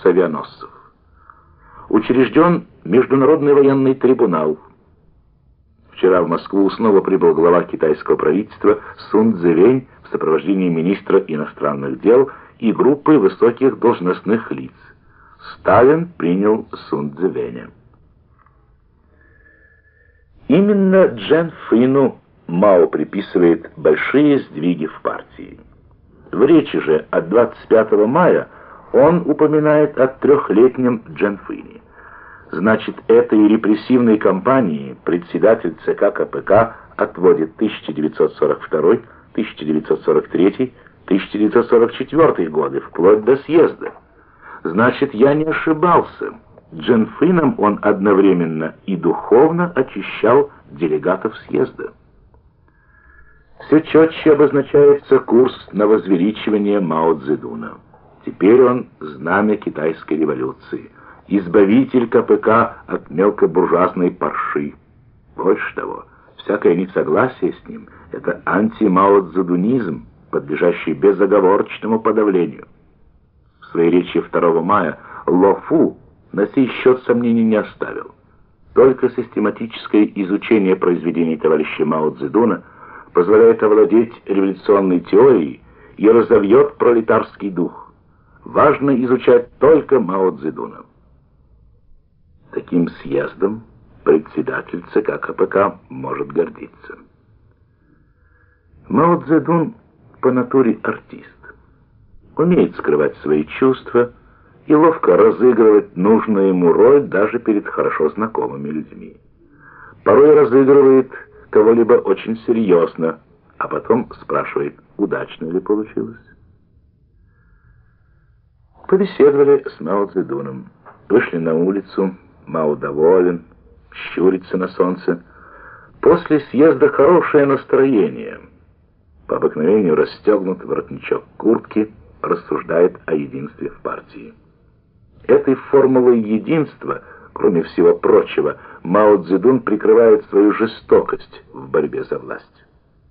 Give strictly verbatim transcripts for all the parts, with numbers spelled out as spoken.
корпуса авианосцев. Учрежден Международный военный трибунал. Вчера в Москву снова прибыл глава китайского правительства Сун Цзэвэнь в сопровождении министра иностранных дел и группы высоких должностных лиц. Сталин принял Сун Цзэвэня. Именно Чжэн Фэйну Мао приписывает большие сдвиги в партии. В речи же от двадцать пятого мая он упоминает о трехлетнем Чжэн Фэйне. Значит, этой репрессивной кампании председатель ЦК КПК отводит тысяча девятьсот сорок второй, тысяча девятьсот сорок третий, тысяча девятьсот сорок четвёртый годы, вплоть до съезда. Значит, я не ошибался. Чжэн Фэйном он одновременно и духовно очищал делегатов съезда. Все четче обозначается курс на возвеличивание Мао Цзэдуна. Теперь он знамя китайской революции, избавитель КПК от мелкобуржуазной парши. Больше того, всякое несогласие с ним — это анти-маоцзэдунизм, подлежащий безоговорочному подавлению. В своей речи второго мая Ло Фу на сей счет сомнений не оставил. Только систематическое изучение произведений товарища Мао Цзэдуна позволяет овладеть революционной теорией и разовьет пролетарский дух. Важно изучать только Мао Цзэдуна. Таким съездом председатель ЦК КПК может гордиться. Мао Цзэдун по натуре артист. Умеет скрывать свои чувства и ловко разыгрывать нужную ему роль даже перед хорошо знакомыми людьми. Порой разыгрывает кого-либо очень серьезно, а потом спрашивает, удачно ли получилось. Побеседовали с Мао Цзэдуном, вышли на улицу. Мао доволен, щурится на солнце. После съезда хорошее настроение. По обыкновению расстегнут воротничок куртки, рассуждает о единстве в партии. Этой формулой единства, кроме всего прочего, Мао Цзэдун прикрывает свою жестокость в борьбе за власть.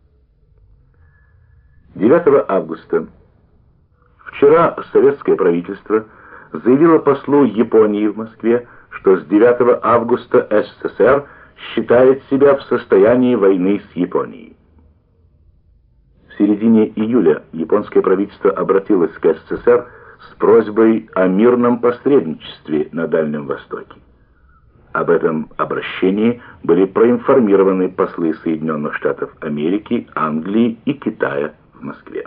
девятого августа. Вчера советское правительство заявило послу Японии в Москве, что с девятого августа СССР считает себя в состоянии войны с Японией. В середине июля японское правительство обратилось к СССР с просьбой о мирном посредничестве на Дальнем Востоке. Об этом обращении были проинформированы послы Соединенных Штатов Америки, Англии и Китая в Москве.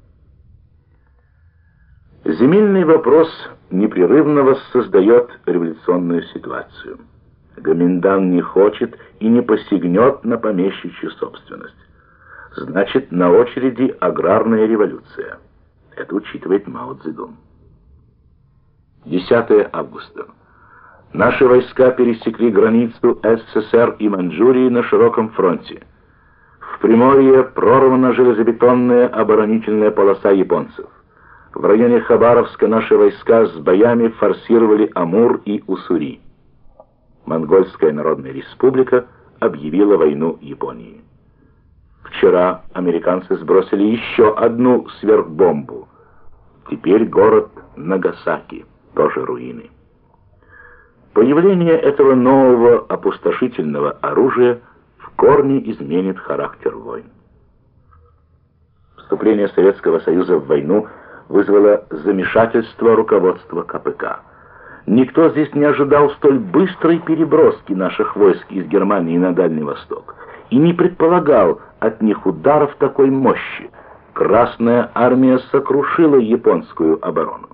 Земельный вопрос непрерывно воссоздает революционную ситуацию. Гоминдан не хочет и не посягнет на помещичью собственность. Значит, на очереди аграрная революция. Это учитывает Мао Цзэдун. десятого августа. Наши войска пересекли границу СССР и Маньчжурии на широком фронте. В Приморье прорвана железобетонная оборонительная полоса японцев. В районе Хабаровска наши войска с боями форсировали Амур и Уссури. Монгольская Народная Республика объявила войну Японии. Вчера американцы сбросили еще одну сверхбомбу. Теперь город Нагасаки, тоже руины. Появление этого нового опустошительного оружия в корне изменит характер войн. Вступление Советского Союза в войну вызвало замешательство руководства КПК. Никто здесь не ожидал столь быстрой переброски наших войск из Германии на Дальний Восток и не предполагал от них ударов такой мощи. Красная армия сокрушила японскую оборону.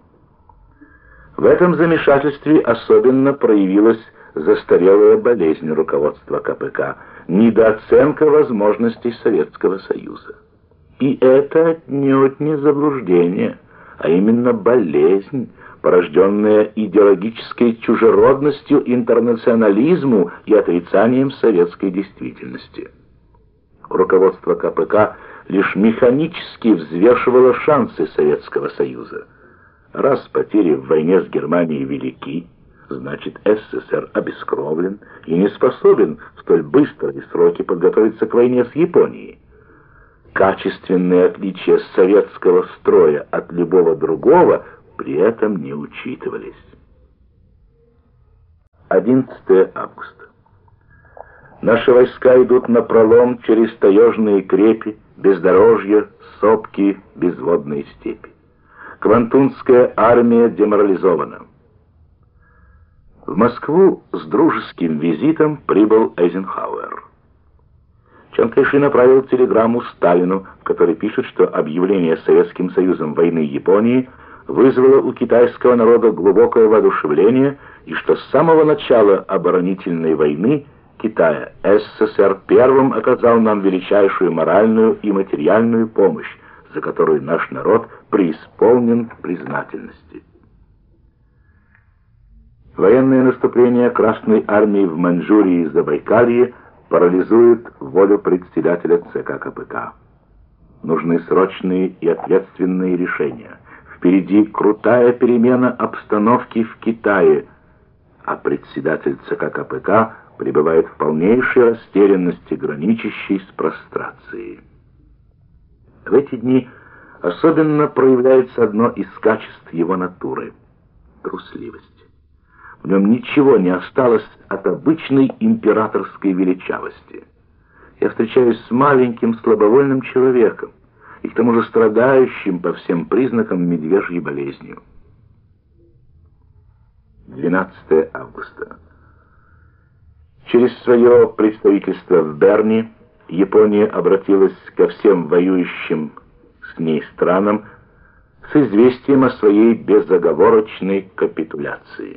В этом замешательстве особенно проявилась застарелая болезнь руководства КПК, недооценка возможностей Советского Союза. И это отнюдь не заблуждение, а именно болезнь, порожденная идеологической чужеродностью интернационализму и отрицанием советской действительности. Руководство КПК лишь механически взвешивало шансы Советского Союза. Раз потери в войне с Германией велики, значит СССР обескровлен и не способен в столь быстрые сроки подготовиться к войне с Японией. Качественное отличие советского строя от любого другого при этом не учитывались. одиннадцатое августа. Наши войска идут напролом через таежные крепи, бездорожья, сопки, безводные степи. Квантунская армия деморализована. В Москву с дружеским визитом прибыл Эйзенхауэр. Чан Кайши направил телеграмму Сталину, в которой пишет, что объявление Советским Союзом войны Японии вызвало у китайского народа глубокое воодушевление и что с самого начала оборонительной войны Китая СССР первым оказал нам величайшую моральную и материальную помощь, за которую наш народ преисполнен признательности. Военное наступление Красной армии в Маньчжурии и Забайкалье парализует волю председателя ЦК КПК. Нужны срочные и ответственные решения. Впереди крутая перемена обстановки в Китае, а председатель ЦК КПК пребывает в полнейшей растерянности, граничащей с прострацией. В эти дни особенно проявляется одно из качеств его натуры — трусливость. В нем ничего не осталось от обычной императорской величавости. Я встречаюсь с маленьким слабовольным человеком, и к тому же страдающим по всем признакам медвежьей болезнью. двенадцатое августа. Через свое представительство в Берне Япония обратилась ко всем воюющим с ней странам с известием о своей безоговорочной капитуляции.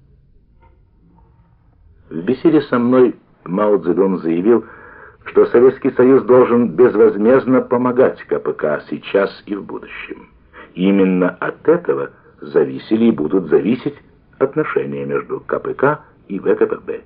В беседе со мной Мао Цзэдун заявил, что Советский Союз должен безвозмездно помогать КПК сейчас и в будущем. И именно от этого зависели и будут зависеть отношения между КПК и ВКПБ.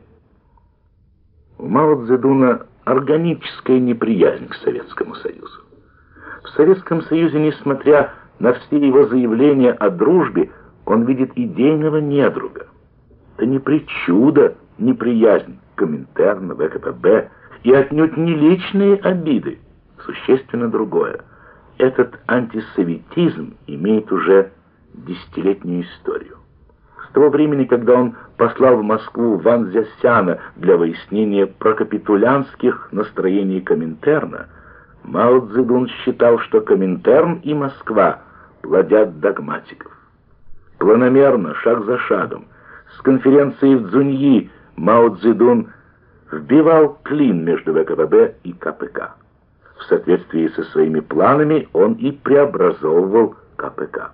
У Мао Цзэдуна органическая неприязнь к Советскому Союзу. В Советском Союзе, несмотря на все его заявления о дружбе, он видит идейного недруга. Это не причуда, неприязнь к Коминтерну, ВКПБ и отнюдь не личные обиды, существенно другое. Этот антисоветизм имеет уже десятилетнюю историю. С того времени, когда он послал в Москву Ван Цзясяна для выяснения прокапитулянских настроений Коминтерна, Мао Цзэдун считал, что Коминтерн и Москва плодят догматиков. Планомерно, шаг за шагом, с конференции в Цзуньи Мао Цзэдун вбивал клин между ВКПБ и КПК. В соответствии со своими планами он и преобразовывал КПК.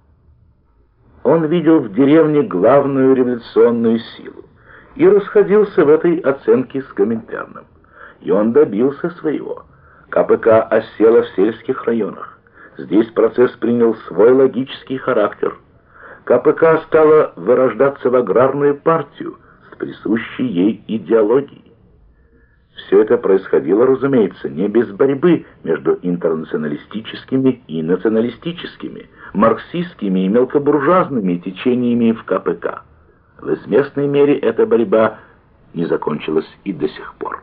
Он видел в деревне главную революционную силу и расходился в этой оценке с Коминтерном. И он добился своего. КПК осела в сельских районах. Здесь процесс принял свой логический характер. КПК стала вырождаться в аграрную партию с присущей ей идеологией. Все это происходило, разумеется, не без борьбы между интернационалистическими и националистическими, марксистскими и мелкобуржуазными течениями в КПК. В известной мере эта борьба не закончилась и до сих пор.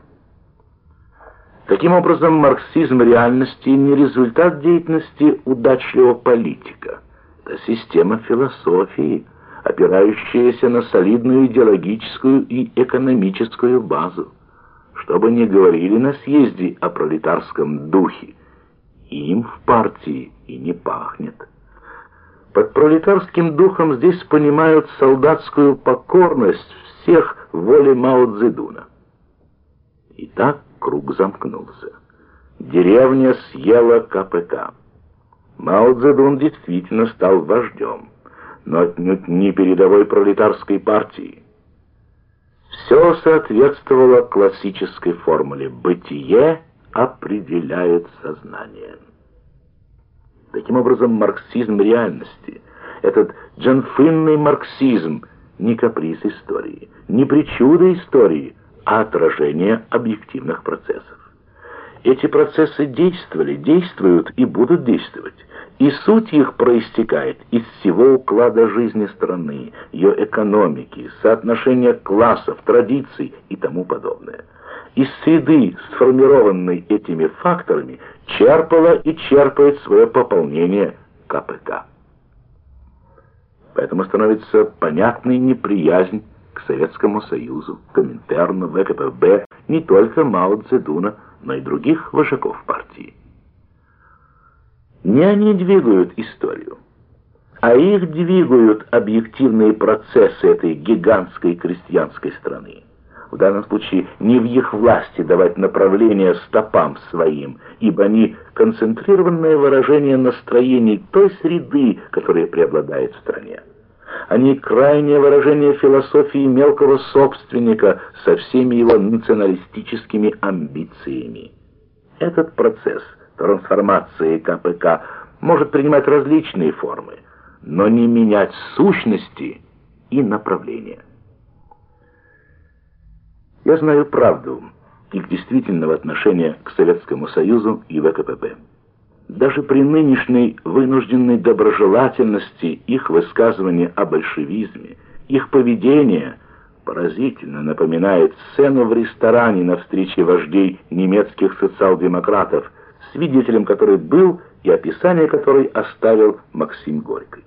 Таким образом, марксизм реальности не результат деятельности удачливого политика. Это система философии, опирающаяся на солидную идеологическую и экономическую базу. Что бы ни говорили на съезде о пролетарском духе, им в партии и не пахнет. Под пролетарским духом здесь понимают солдатскую покорность всех воле Мао Цзэдуна. И так круг замкнулся. Деревня съела КПК. Мао Цзэдун действительно стал вождем, но отнюдь не передовой пролетарской партии. Все соответствовало классической формуле «бытие определяет сознание». Таким образом, марксизм реальности, этот джанфинный марксизм, не каприз истории, не причуда истории, а отражение объективных процессов. Эти процессы действовали, действуют и будут действовать, и суть их проистекает из всего уклада жизни страны, ее экономики, соотношения классов, традиций и тому подобное. Из среды, сформированной этими факторами, черпала и черпает свое пополнение КПК. Поэтому становится понятной неприязнь к Советскому Союзу, Коминтерну, вэ ка пэ бэ, не только Мао Цзэдуна, но и других вожаков партии. Не они двигают историю, а их двигают объективные процессы этой гигантской крестьянской страны. В данном случае не в их власти давать направление стопам своим, ибо они концентрированное выражение настроений той среды, которая преобладает в стране. Они крайнее выражение философии мелкого собственника со всеми его националистическими амбициями. Этот процесс трансформации ка пэ ка может принимать различные формы, но не менять сущности и направления. Я знаю правду их действительного отношения к Советскому Союзу и вэ ка пэ бэ. Даже при нынешней вынужденной доброжелательности их высказывания о большевизме, их поведение поразительно напоминает сцену в ресторане на встрече вождей немецких социал-демократов, свидетелем которой был и описание которой оставил Максим Горький.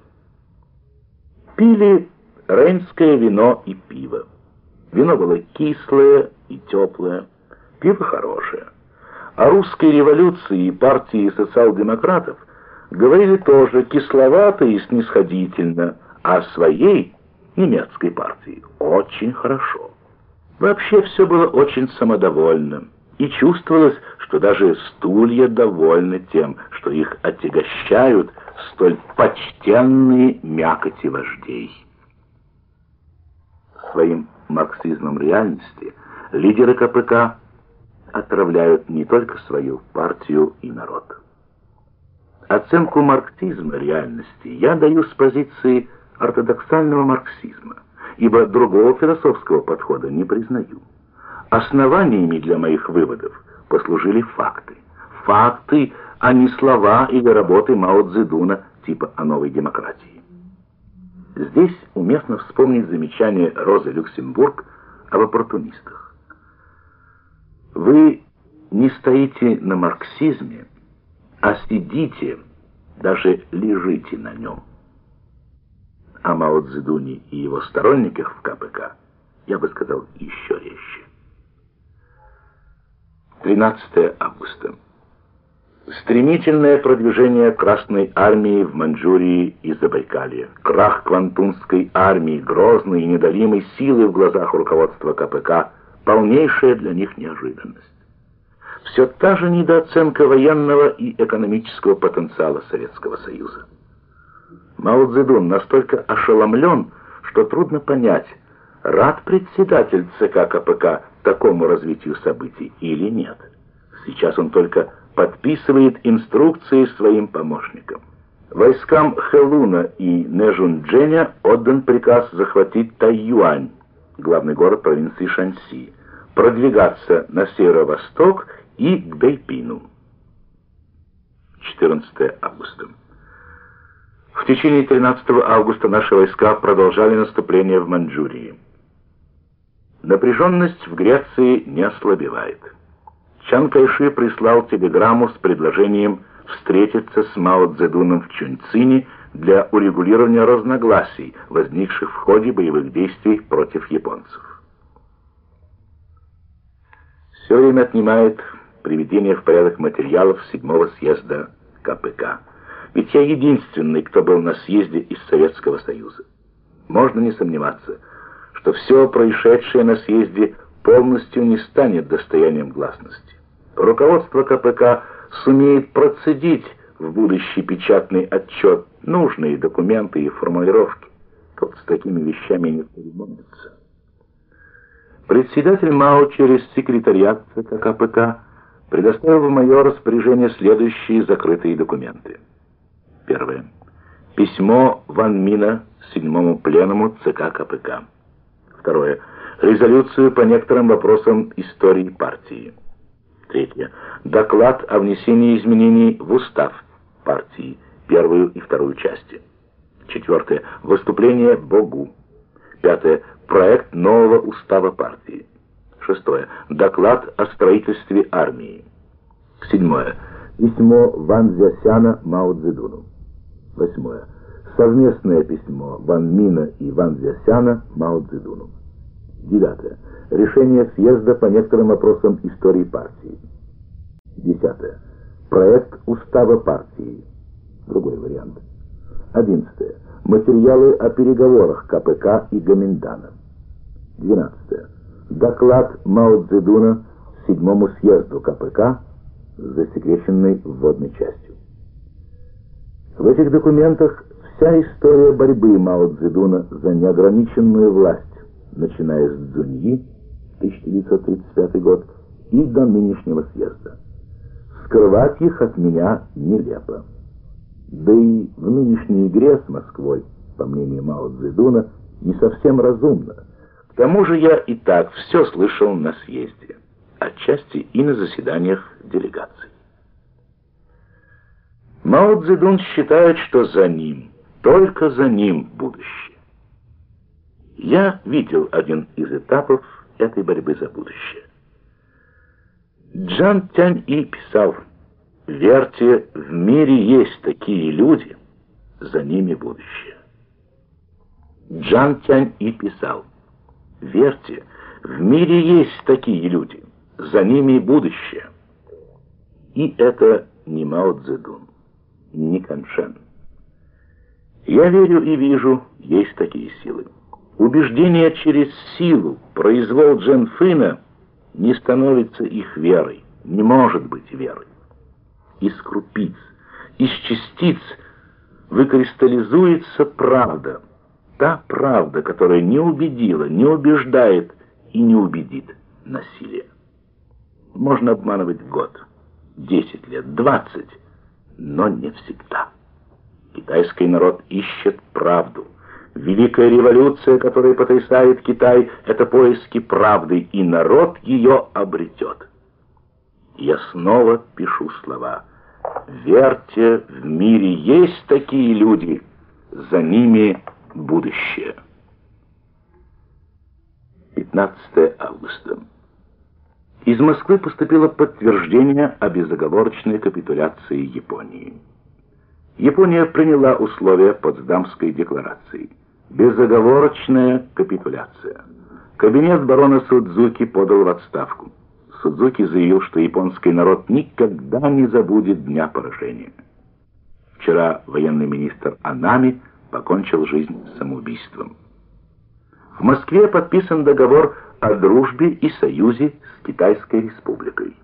Пили рейнское вино и пиво. Вино было кислое и теплое, пиво хорошее. О русской революции и партии социал-демократов говорили тоже кисловато и снисходительно, а о своей немецкой партии очень хорошо. Вообще все было очень самодовольным, и чувствовалось, что даже стулья довольны тем, что их отягощают столь почтенные мякоти вождей. Своим марксизмом реальности лидеры ка пэ ка отравляют не только свою партию и народ. Оценку марксизма реальности я даю с позиции ортодоксального марксизма, ибо другого философского подхода не признаю. Основаниями для моих выводов послужили факты. Факты, а не слова или работы Мао Цзэдуна типа о новой демократии. Здесь уместно вспомнить замечание Розы Люксембург об оппортунистах. Вы не стоите на марксизме, а сидите, даже лежите на нем. О Мао Цзэдуне и его сторонниках в ка пэ ка я бы сказал еще резче. тринадцатое августа. Стремительное продвижение Красной армии в Маньчжурии и Забайкалье, крах Квантунской армии, грозной и недолимой силы в глазах руководства ка пэ ка, полнейшая для них неожиданность. Все та же недооценка военного и экономического потенциала Советского Союза. Мао Цзэдун настолько ошеломлен, что трудно понять, рад председатель ЦК ка пэ ка такому развитию событий или нет. Сейчас он только подписывает инструкции своим помощникам. Войскам Хэлуна и Нэжунчжэня отдан приказ захватить Тайюань, главный город провинции Шаньси, продвигаться на северо-восток и к Бэйпину. четырнадцатое августа. В течение тринадцатого августа наши войска продолжали наступление в Маньчжурии. Напряженность в Греции не ослабевает. Чан Кайши прислал телеграмму с предложением встретиться с Мао Цзэдуном в Чуньцине для урегулирования разногласий, возникших в ходе боевых действий против японцев. Все время отнимает приведение в порядок материалов седьмого съезда ка пэ ка. Ведь я единственный, кто был на съезде из Советского Союза. Можно не сомневаться, что все происшедшее на съезде полностью не станет достоянием гласности. Руководство ка пэ ка сумеет процедить в будущий печатный отчет нужные документы и формулировки. Тут с такими вещами не церемонится. Председатель Мао через секретариат ЦК ка пэ ка предоставил в мое распоряжение следующие закрытые документы. Первое. Письмо Ван Мина седьмому пленуму ЦК ка пэ ка. Второе. Резолюцию по некоторым вопросам истории партии. Третье. Доклад о внесении изменений в устав партии, первую и вторую части. Четвертое. Выступление Богу. Пятое. Проект нового устава партии. Шестое. Доклад о строительстве армии. Седьмое. Письмо Ван Цзясяна Мао Цзэдуну. Восьмое. Совместное письмо Ван Мина и Ван Цзясяна Мао Цзэдуну. Девятое. Решение съезда по некоторым вопросам истории партии. Десятое. Проект устава партии. Другой вариант. Одиннадцатое. Материалы о переговорах КПК и Гоминдана. Двенадцатое. Доклад Мао Цзэдуна седьмому съезду КПК с засекреченной вводной частью. В этих документах вся история борьбы Мао Цзэдуна за неограниченную власть, начиная с Цзуньи, тысяча девятьсот тридцать пятый год, и до нынешнего съезда. Скрывать их от меня нелепо. Да и в нынешней игре с Москвой, по мнению Мао Цзэдуна, не совсем разумно. К тому же я и так все слышал на съезде, отчасти и на заседаниях делегаций. Мао Цзэдун считает, что за ним, только за ним будущее. Я видел один из этапов этой борьбы за будущее. Чжан Тянь-И писал: «Верьте, в мире есть такие люди, за ними будущее». Чжан Тянь-И писал: «Верьте, в мире есть такие люди, за ними будущее». И это не Мао Цзэдун, не Каншен. Я верю и вижу, есть такие силы. Убеждение через силу, произвол Джэньфэна не становится их верой, не может быть верой. Из крупиц, из частиц выкристаллизуется правда, та правда, которая не убедила, не убеждает и не убедит насилие. Можно обманывать год, десять лет, двадцать, но не всегда. Китайский народ ищет правду. Великая революция, которая потрясает Китай, это поиски правды, и народ ее обретет. Я снова пишу слова. Верьте, в мире есть такие люди, за ними будущее. пятнадцатое августа. Из Москвы поступило подтверждение о безоговорочной капитуляции Японии. Япония приняла условия Потсдамской декларации. Безоговорочная капитуляция. Кабинет барона Судзуки подал в отставку. Судзуки заявил, что японский народ никогда не забудет дня поражения. Вчера военный министр Анами покончил жизнь самоубийством. В Москве подписан договор о дружбе и союзе с Китайской республикой.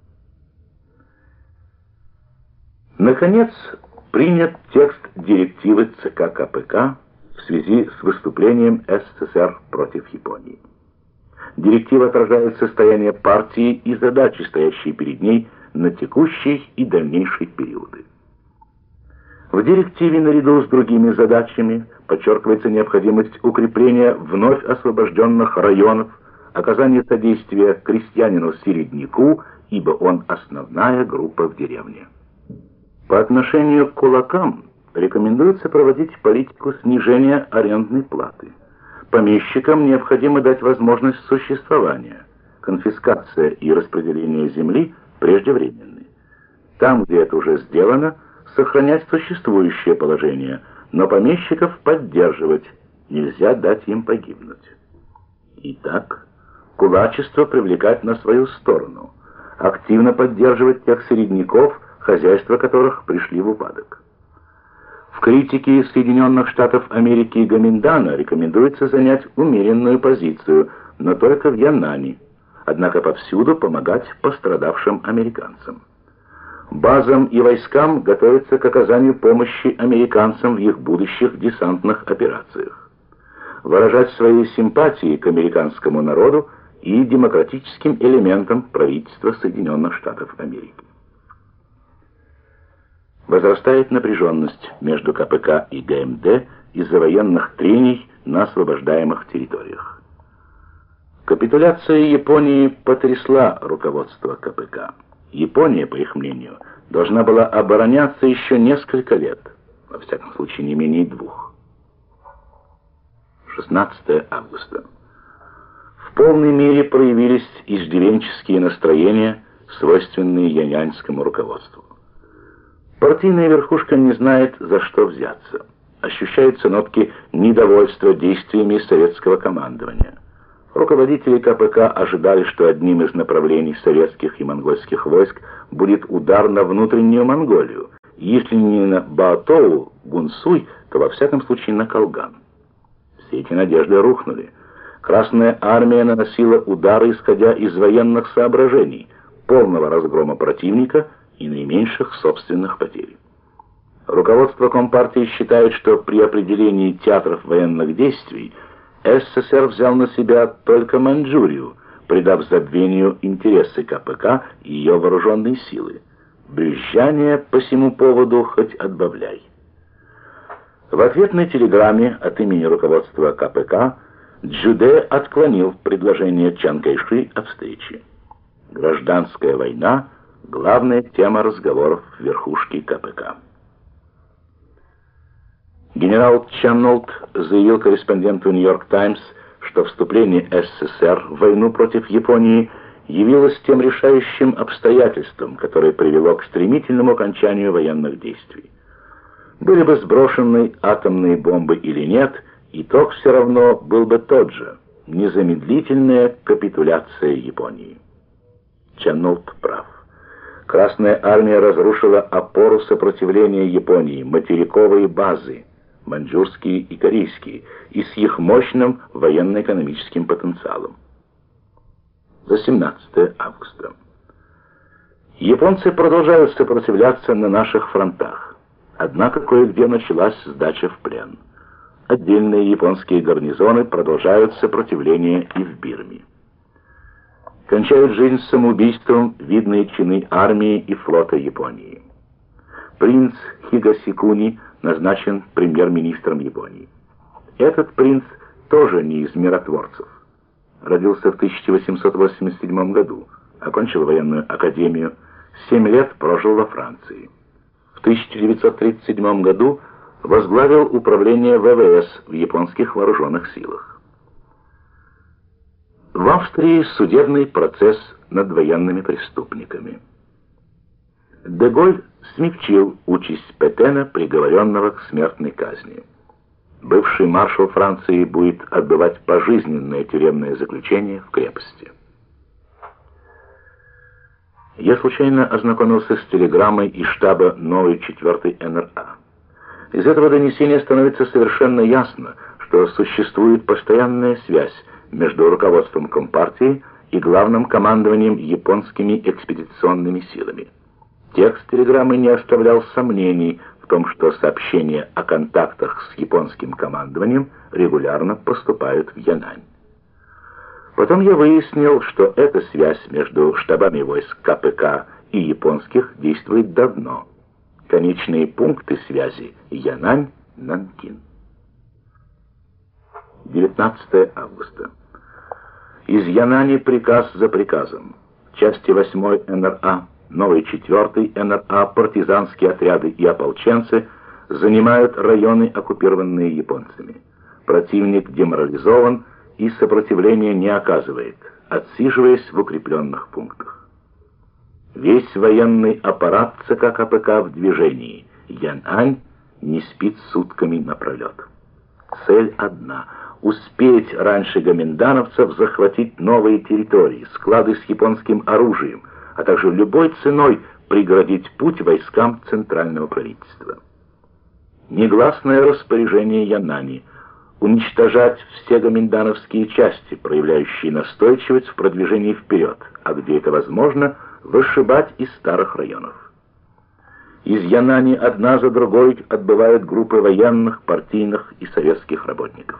Наконец, принят текст директивы ЦК КПК в связи с выступлением СССР против Японии. Директива отражает состояние партии и задачи, стоящие перед ней на текущий и дальнейший периоды. В директиве наряду с другими задачами подчеркивается необходимость укрепления вновь освобожденных районов, оказания содействия крестьянину-середняку, ибо он основная группа в деревне. По отношению к кулакам рекомендуется проводить политику снижения арендной платы. Помещикам необходимо дать возможность существования. Конфискация и распределение земли преждевременны. Там, где это уже сделано, сохранять существующее положение, но помещиков поддерживать, нельзя дать им погибнуть. Итак, кулачество привлекать на свою сторону, активно поддерживать тех середняков, хозяйства которых пришли в упадок. В критике Соединенных Штатов Америки и Гоминдана рекомендуется занять умеренную позицию, но только в Янане, однако повсюду помогать пострадавшим американцам. Базам и войскам готовиться к оказанию помощи американцам в их будущих десантных операциях. Выражать свои симпатии к американскому народу и демократическим элементам правительства Соединенных Штатов Америки. Возрастает напряженность между КПК и ГМД из-за военных трений на освобождаемых территориях. Капитуляция Японии потрясла руководство КПК. Япония, по их мнению, должна была обороняться еще несколько лет, во всяком случае не менее двух. шестнадцатое августа. В полной мере проявились иждивенческие настроения, свойственные яньаньскому руководству. Партийная верхушка не знает, за что взяться. ощущаются нотки недовольства действиями советского командования. Руководители ка пэ ка ожидали, что одним из направлений советских и монгольских войск будет удар на внутреннюю Монголию, если не на Баотоу, Гунсуй, то во всяком случае на Колган. Все эти надежды рухнули. Красная армия наносила удары, исходя из военных соображений, полного разгрома противника и наименьших собственных потерь. Руководство Компартии считает, что при определении театров военных действий эс эс эс эр взял на себя только Маньчжурию, придав забвению интересы ка пэ ка и ее вооруженные силы. Брюзжание по сему поводу хоть отбавляй. В ответной телеграмме от имени руководства ка пэ ка Чжуде отклонил предложение Чан Кайши о встрече. Гражданская война — главная тема разговоров в верхушке ка пэ ка. Генерал Чан Олд заявил корреспонденту «Нью-Йорк Таймс», что вступление эс эс эс эр в войну против Японии явилось тем решающим обстоятельством, которое привело к стремительному окончанию военных действий. Были бы сброшены атомные бомбы или нет, итог все равно был бы тот же — незамедлительная капитуляция Японии. Чан Олд прав. Красная армия разрушила опору сопротивления Японии, материковые базы, маньчжурские и корейские, и с их мощным военно-экономическим потенциалом. восемнадцатое августа. Японцы продолжают сопротивляться на наших фронтах, однако кое-где началась сдача в плен. Отдельные японские гарнизоны продолжают сопротивление и в Бирме. Кончают жизнь самоубийством видные чины армии и флота Японии. Принц Хигасикуни назначен премьер-министром Японии. Этот принц тоже не из миротворцев. Родился в тысяча восемьсот восемьдесят седьмом году, окончил военную академию, семь лет прожил во Франции. В тысяча девятьсот тридцать седьмом году возглавил управление вэ вэ эс в японских вооруженных силах. В Австрии судебный процесс над военными преступниками. Де-Голь смягчил участь Петена, приговоренного к смертной казни. Бывший маршал Франции будет отбывать пожизненное тюремное заключение в крепости. Я случайно ознакомился с телеграммой из штаба новой четвёртой эн эр а. Из этого донесения становится совершенно ясно, что существует постоянная связь между руководством Компартии и главным командованием японскими экспедиционными силами. Текст телеграммы не оставлял сомнений в том, что сообщения о контактах с японским командованием регулярно поступают в Янань. Потом я выяснил, что эта связь между штабами войск ка пэ ка и японских действует давно. Конечные пункты связи Янань-Нанкин. девятнадцатое августа. Из Янани приказ за приказом. Части восьмой эн эр а, новой четвёртой эн эр а, партизанские отряды и ополченцы занимают районы, оккупированные японцами. Противник деморализован и сопротивления не оказывает, отсиживаясь в укрепленных пунктах. Весь военный аппарат ЦК ка пэ ка в движении. Янань не спит сутками напролет. Цель одна — успеть раньше гоминдановцев захватить новые территории, склады с японским оружием, а также любой ценой преградить путь войскам центрального правительства. Негласное распоряжение Янани — уничтожать все гоминдановские части, проявляющие настойчивость в продвижении вперед, а где это возможно, вышибать из старых районов. Из Янани одна за другой отбывают группы военных, партийных и советских работников.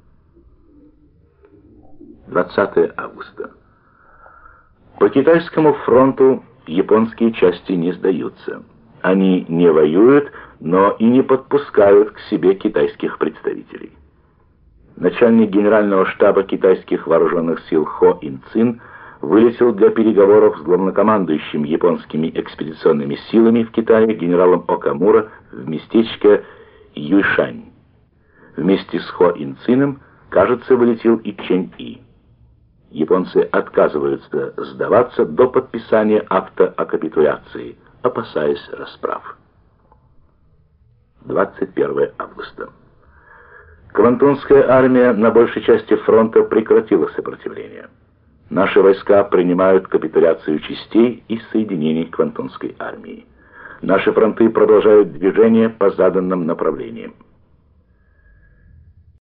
двадцатое августа. По китайскому фронту японские части не сдаются. Они не воюют, но и не подпускают к себе китайских представителей. Начальник генерального штаба китайских вооруженных сил Хо Ин Цин вылетел для переговоров с главнокомандующим японскими экспедиционными силами в Китае генералом Окамура в местечко Юйшань. Вместе с Хо Ин Цином, кажется, вылетел и Чэнь И. Японцы отказываются сдаваться до подписания акта о капитуляции, опасаясь расправ. двадцать первое августа. Квантунская армия на большей части фронта прекратила сопротивление. Наши войска принимают капитуляцию частей и соединений Квантунской армии. Наши фронты продолжают движение по заданным направлениям.